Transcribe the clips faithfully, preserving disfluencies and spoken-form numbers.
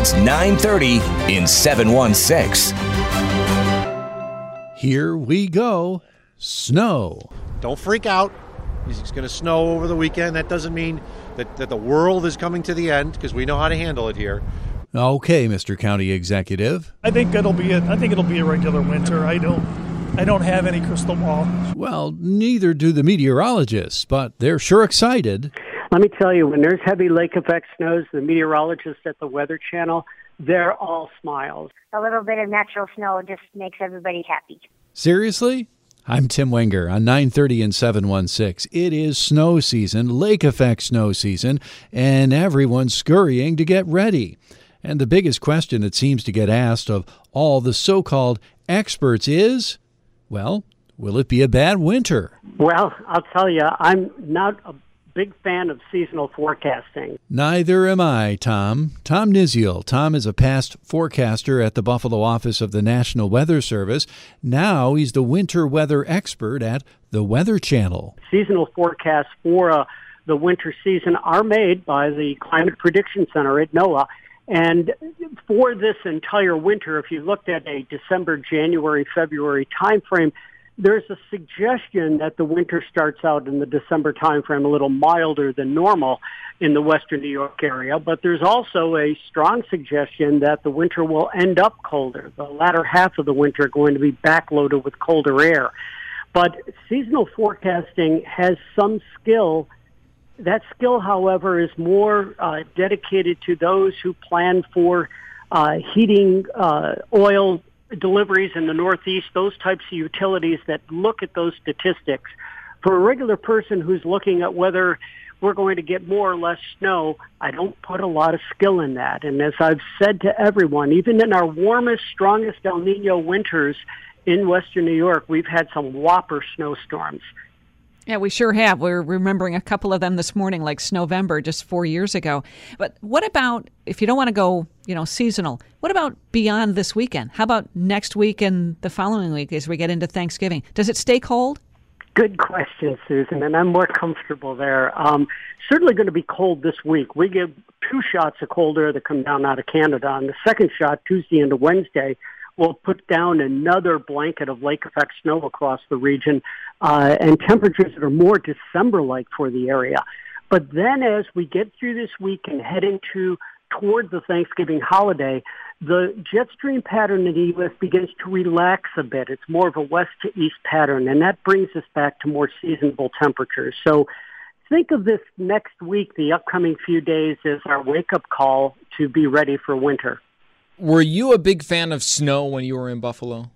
It's nine thirty in seven one six. Here we go. Snow. Don't freak out. It's going to snow over the weekend. That doesn't mean that, that the world is coming to the end, because we know how to handle it here. Okay, Mister County Executive. I think it'll be a, I think it'll be a regular winter. I don't I don't have any crystal ball. Well, neither do the meteorologists, but they're sure excited. Let me tell you, when there's heavy lake effect snows, the meteorologists at the Weather Channel, they're all smiles. A little bit of natural snow just makes everybody happy. Seriously? I'm Tim Wenger on nine thirty and seven one six. It is snow season, lake effect snow season, and everyone's scurrying to get ready. And the biggest question that seems to get asked of all the so-called experts is, well, will it be a bad winter? Well, I'll tell you, I'm not a big fan of seasonal forecasting. Neither am I, Tom. Tom Niziel. Tom is a past forecaster at the Buffalo office of the National Weather Service. Now he's the winter weather expert at the Weather Channel. Seasonal forecasts for uh, the winter season are made by the Climate Prediction Center at NOAA. And for this entire winter, if you looked at a December, January, February timeframe, there's a suggestion that the winter starts out in the December timeframe a little milder than normal in the western New York area. But there's also a strong suggestion that the winter will end up colder. The latter half of the winter going to be backloaded with colder air. But seasonal forecasting has some skill. That skill, however, is more uh, dedicated to those who plan for uh, heating uh, oil deliveries in the Northeast, those types of utilities that look at those statistics. For a regular person who's looking at whether we're going to get more or less snow, I don't put a lot of skill in that. And as I've said to everyone, even in our warmest, strongest El Nino winters in western New York, we've had some whopper snowstorms. Yeah, we sure have. We're remembering a couple of them this morning, like Snowvember just four years ago. But what about, if you don't want to go, you know, seasonal, what about beyond this weekend? How about next week and the following week as we get into Thanksgiving? Does it stay cold? Good question, Susan, and I'm more comfortable there. Um, certainly going to be cold this week. We get two shots of cold air that come down out of Canada. On the second shot, Tuesday into Wednesday, will put down another blanket of lake effect snow across the region, uh, and temperatures that are more December-like for the area. But then as we get through this week and head into toward the Thanksgiving holiday, the jet stream pattern in the U S begins to relax a bit. It's more of a west to east pattern, and that brings us back to more seasonable temperatures. So think of this next week, the upcoming few days, as our wake-up call to be ready for winter. Were you a big fan of snow when you were in Buffalo?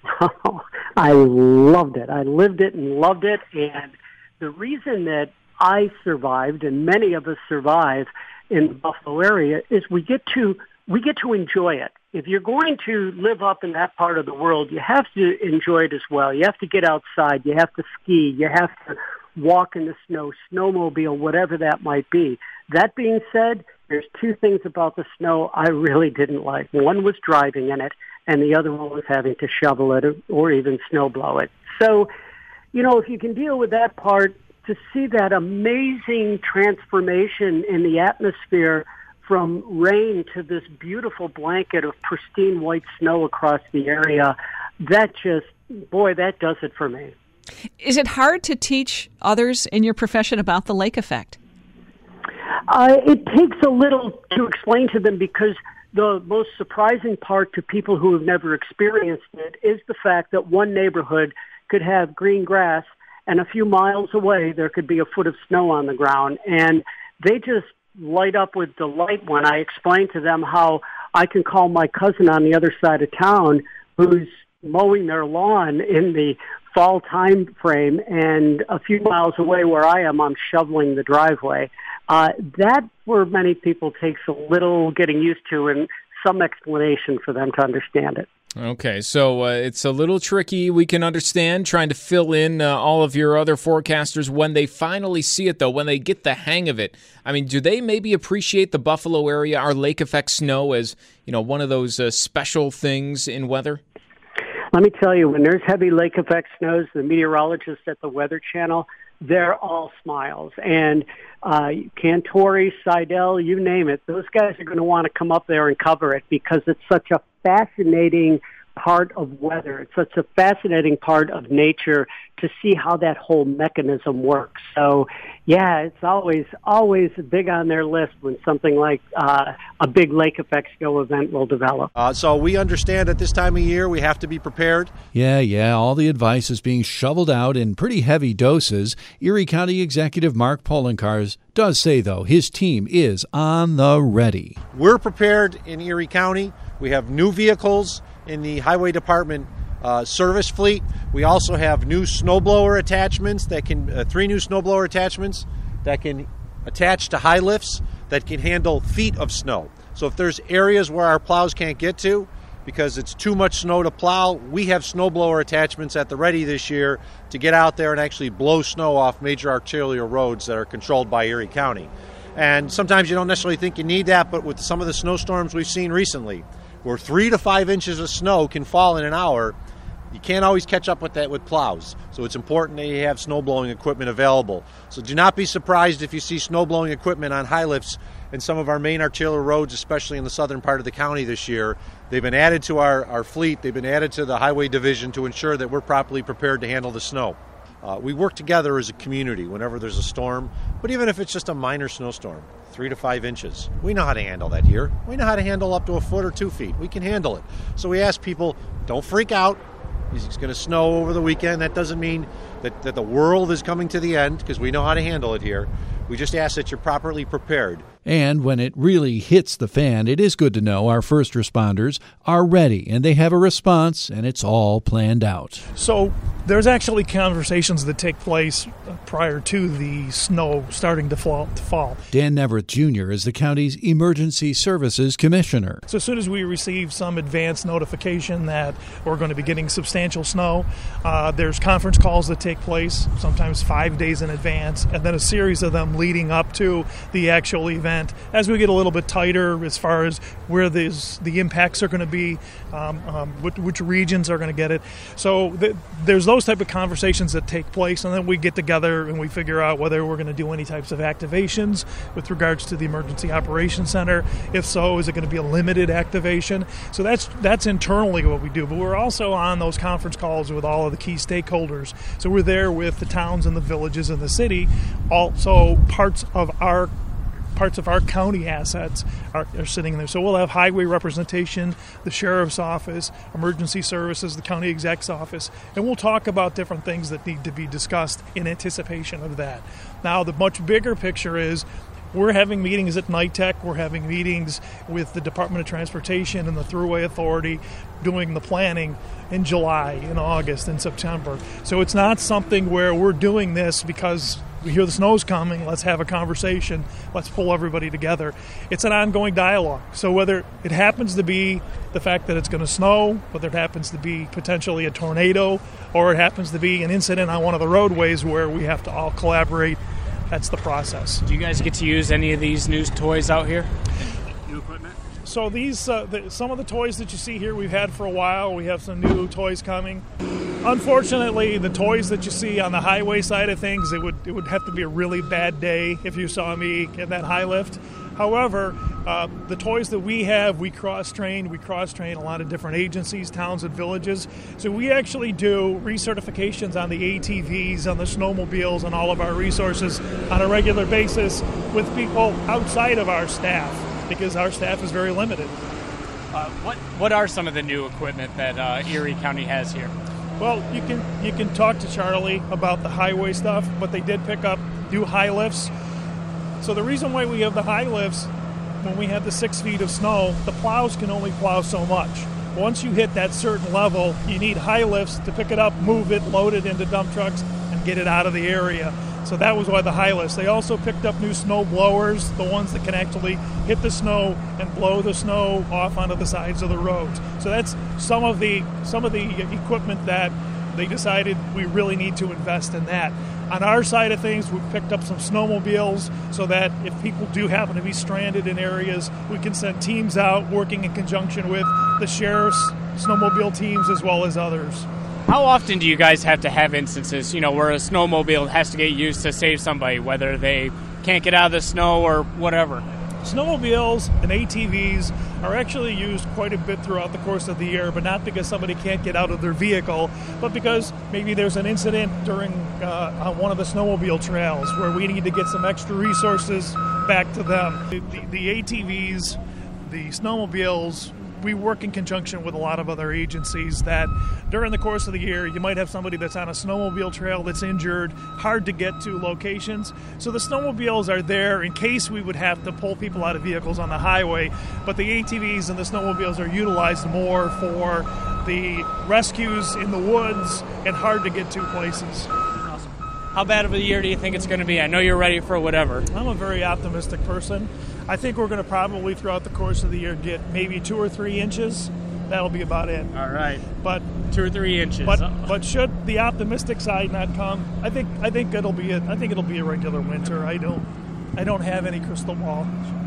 I loved it. I lived it and loved it. And the reason that I survived, and many of us survive in the Buffalo area, is we get to we get to enjoy it. If you're going to live up in that part of the world, you have to enjoy it as well. You have to get outside. You have to ski. You have to walk in the snow, snowmobile, whatever that might be. That being said, there's two things about the snow I really didn't like. One was driving in it, and the other one was having to shovel it or, or even snowblow it. So, you know, if you can deal with that part, to see that amazing transformation in the atmosphere from rain to this beautiful blanket of pristine white snow across the area, that just, boy, that does it for me. Is it hard to teach others in your profession about the lake effect? Uh, it takes a little to explain to them, because the most surprising part to people who have never experienced it is the fact that one neighborhood could have green grass and a few miles away there could be a foot of snow on the ground. And they just light up with delight when I explain to them how I can call my cousin on the other side of town who's mowing their lawn in the fall time frame, and a few miles away where I am, I'm shoveling the driveway. Uh, that, for many people, takes a little getting used to and some explanation for them to understand it. Okay, so uh, it's a little tricky, we can understand, trying to fill in uh, all of your other forecasters. When they finally see it, though, when they get the hang of it, I mean, do they maybe appreciate the Buffalo area, our lake effect snow, as, you know, one of those uh, special things in weather? Let me tell you, when there's heavy lake effect snows, the meteorologists at the Weather Channel, they're all smiles. And uh, Cantori, Seidel, you name it, those guys are going to want to come up there and cover it because it's such a fascinating part of weather. It's such a fascinating part of nature to see how that whole mechanism works. So, yeah, it's always always big on their list when something like uh, a big lake effect snow event will develop. Uh, so we understand at this time of year we have to be prepared. Yeah, yeah, all the advice is being shoveled out in pretty heavy doses. Erie County Executive Mark Poloncarz does say, though, his team is on the ready. We're prepared in Erie County. We have new vehicles in the Highway Department uh, service fleet. We also have new snowblower attachments that can, uh, three new snowblower attachments that can attach to high lifts that can handle feet of snow. So if there's areas where our plows can't get to because it's too much snow to plow, we have snowblower attachments at the ready this year to get out there and actually blow snow off major arterial roads that are controlled by Erie County. And sometimes you don't necessarily think you need that, but with some of the snowstorms we've seen recently, where three to five inches of snow can fall in an hour, you can't always catch up with that with plows. So it's important that you have snow blowing equipment available. So do not be surprised if you see snow blowing equipment on high lifts in some of our main arterial roads, especially in the southern part of the county this year. They've been added to our, our fleet. They've been added to the highway division to ensure that we're properly prepared to handle the snow. Uh, we work together as a community whenever there's a storm, but even if it's just a minor snowstorm, three to five inches, we know how to handle that here. We know how to handle up to a foot or two feet. We can handle it. So we ask people, don't freak out. It's going to snow over the weekend. That doesn't mean that, that the world is coming to the end, because we know how to handle it here. We just ask that you're properly prepared. And when it really hits the fan, it is good to know our first responders are ready and they have a response and it's all planned out. So there's actually conversations that take place prior to the snow starting to fall. To fall. Dan Neverth Junior is the county's Emergency Services Commissioner. So as soon as we receive some advance notification that we're going to be getting substantial snow, uh, there's conference calls that take place, sometimes five days in advance, and then a series of them leading up to the actual event. As we get a little bit tighter as far as where these, the impacts are going to be, um, um, which, which regions are going to get it. So th- there's those type of conversations that take place, and then we get together and we figure out whether we're going to do any types of activations with regards to the Emergency Operations Center. If so, is it going to be a limited activation? So that's that's internally what we do. But we're also on those conference calls with all of the key stakeholders. So we're there with the towns and the villages and the city. Also, parts of our parts of our county assets are, are sitting there. So we'll have highway representation, the sheriff's office, emergency services, the county exec's office, and we'll talk about different things that need to be discussed in anticipation of that. Now, the much bigger picture is we're having meetings at NITEC, we're having meetings with the Department of Transportation and the Thruway Authority doing the planning in July, in August, in September. So it's not something where we're doing this because we hear the snow's coming, let's have a conversation, let's pull everybody together. It's an ongoing dialogue. So whether it happens to be the fact that it's going to snow, whether it happens to be potentially a tornado, or it happens to be an incident on one of the roadways where we have to all collaborate, that's the process. Do you guys get to use any of these new toys out here? New equipment? So these, uh, the, some of the toys that you see here we've had for a while. We have some new toys coming. Unfortunately, the toys that you see on the highway side of things, it would it would have to be a really bad day if you saw me in that high lift. However, uh, the toys that we have, we cross-train. We cross-train a lot of different agencies, towns, and villages. So we actually do recertifications on the A T Vs, on the snowmobiles, and all of our resources on a regular basis with people outside of our staff, because our staff is very limited. Uh, what what are some of the new equipment that uh, Erie County has here? Well, you can you can talk to Charlie about the highway stuff, but they did pick up new high lifts. So the reason why we have the high lifts, when we have the six feet of snow, the plows can only plow so much. Once you hit that certain level, you need high lifts to pick it up, move it, load it into dump trucks, and get it out of the area. So that was why the high lifts. They also picked up new snow blowers, the ones that can actually hit the snow and blow the snow off onto the sides of the roads. So that's some of the some of the equipment that they decided we really need to invest in that. On our side of things, we've picked up some snowmobiles so that if people do happen to be stranded in areas, we can send teams out working in conjunction with the sheriff's snowmobile teams as well as others. How often do you guys have to have instances, you know, where a snowmobile has to get used to save somebody, whether they can't get out of the snow or whatever? Snowmobiles and A T Vs are actually used quite a bit throughout the course of the year, but not because somebody can't get out of their vehicle, but because maybe there's an incident during uh, on one of the snowmobile trails where we need to get some extra resources back to them. The, the, the A T Vs, the snowmobiles, we work in conjunction with a lot of other agencies that during the course of the year, you might have somebody that's on a snowmobile trail that's injured, hard to get to locations. So the snowmobiles are there in case we would have to pull people out of vehicles on the highway, but the A T Vs and the snowmobiles are utilized more for the rescues in the woods and hard to get to places. How bad of a year do you think it's going to be? I know you're ready for whatever. I'm a very optimistic person. I think we're going to probably, throughout the course of the year, get maybe two or three inches. That'll be about it. All right. But two or three inches. But but should the optimistic side not come, I think I think it'll be a I think it'll be a regular winter. I don't I don't have any crystal ball.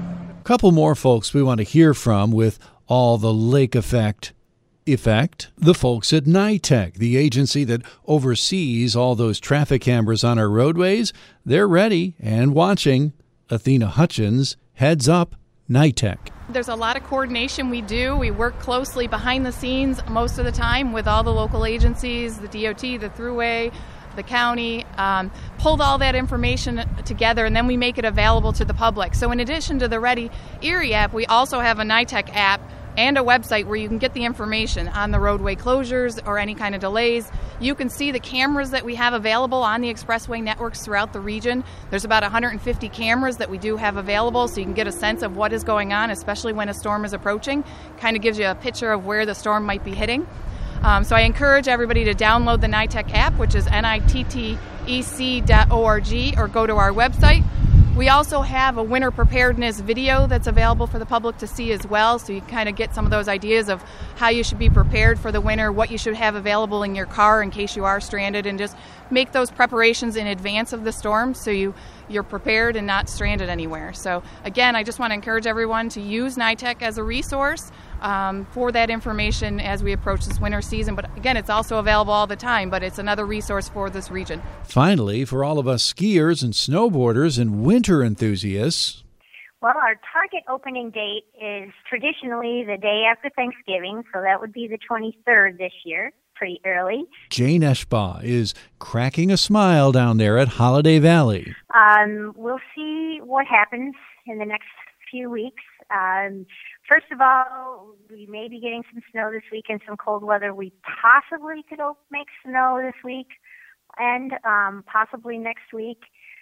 A couple more folks we want to hear from with all the lake effect. Effect, the folks at NYTEC, the agency that oversees all those traffic cameras on our roadways. They're ready and watching. Athena Hutchins heads up NYTEC. There's a lot of coordination we do. We work closely behind the scenes most of the time with all the local agencies, the D O T, the Thruway, the county, um, pulled all that information together, and then we make it available to the public. So in addition to the Ready Erie app, we also have a NYTEC app and a website where you can get the information on the roadway closures or any kind of delays. You can see the cameras that we have available on the expressway networks throughout the region. There's about one hundred fifty cameras that we do have available, so you can get a sense of what is going on, especially when a storm is approaching. Kind of gives you a picture of where the storm might be hitting. Um, so I encourage everybody to download the NYTEC app, which is N I T T E C dot org, or go to our website. We also have a winter preparedness video that's available for the public to see as well, so you kind of get some of those ideas of how you should be prepared for the winter, what you should have available in your car in case you are stranded, and just make those preparations in advance of the storm so you, you're prepared and not stranded anywhere. So again, I just want to encourage everyone to use NYTEC as a resource um, for that information as we approach this winter season. But again, it's also available all the time, but it's another resource for this region. Finally, for all of us skiers and snowboarders and winter enthusiasts, well, our target opening date is traditionally the day after Thanksgiving, so that would be the twenty-third this year, pretty early. Jane Eschbaugh is cracking a smile down there at Holiday Valley. Um, we'll see what happens in the next few weeks. Um, first of all, we may be getting some snow this week and some cold weather. We possibly could make snow this week and um, possibly next week.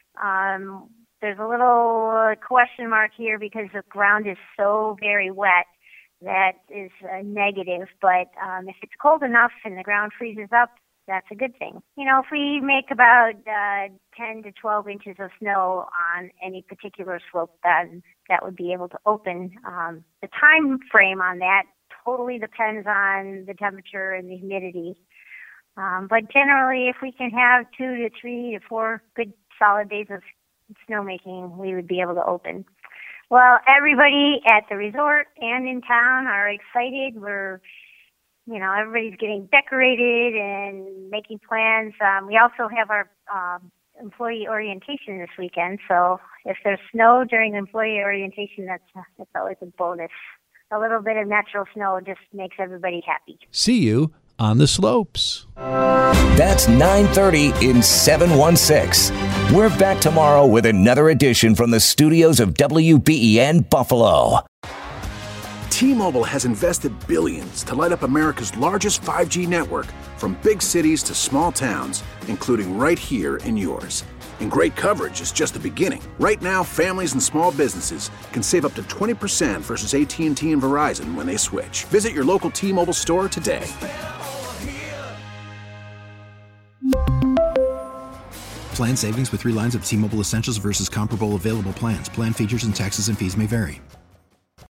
Um, there's a little uh, question mark here because the ground is so very wet. That is a negative, but um, if it's cold enough and the ground freezes up, that's a good thing. You know, if we make about uh, ten to twelve inches of snow on any particular slope, then that would be able to open. Um, the time frame on that totally depends on the temperature and the humidity. Um, but generally, if we can have two to three to four good solid days of snowmaking, we would be able to open. Well, everybody at the resort and in town are excited. We're, you know, everybody's getting decorated and making plans. Um, we also have our um, employee orientation this weekend. So if there's snow during employee orientation, that's, that's always a bonus. A little bit of natural snow just makes everybody happy. See you on the slopes. That's nine thirty in seven one six. We're back tomorrow with another edition from the studios of W B E N Buffalo. T-Mobile has invested billions to light up America's largest five G network, from big cities to small towns, including right here in yours. And great coverage is just the beginning. Right now, families and small businesses can save up to twenty percent versus A T and T and Verizon when they switch. Visit your local T-Mobile store today. Plan savings with three lines of T-Mobile Essentials versus comparable available plans. Plan features and taxes and fees may vary.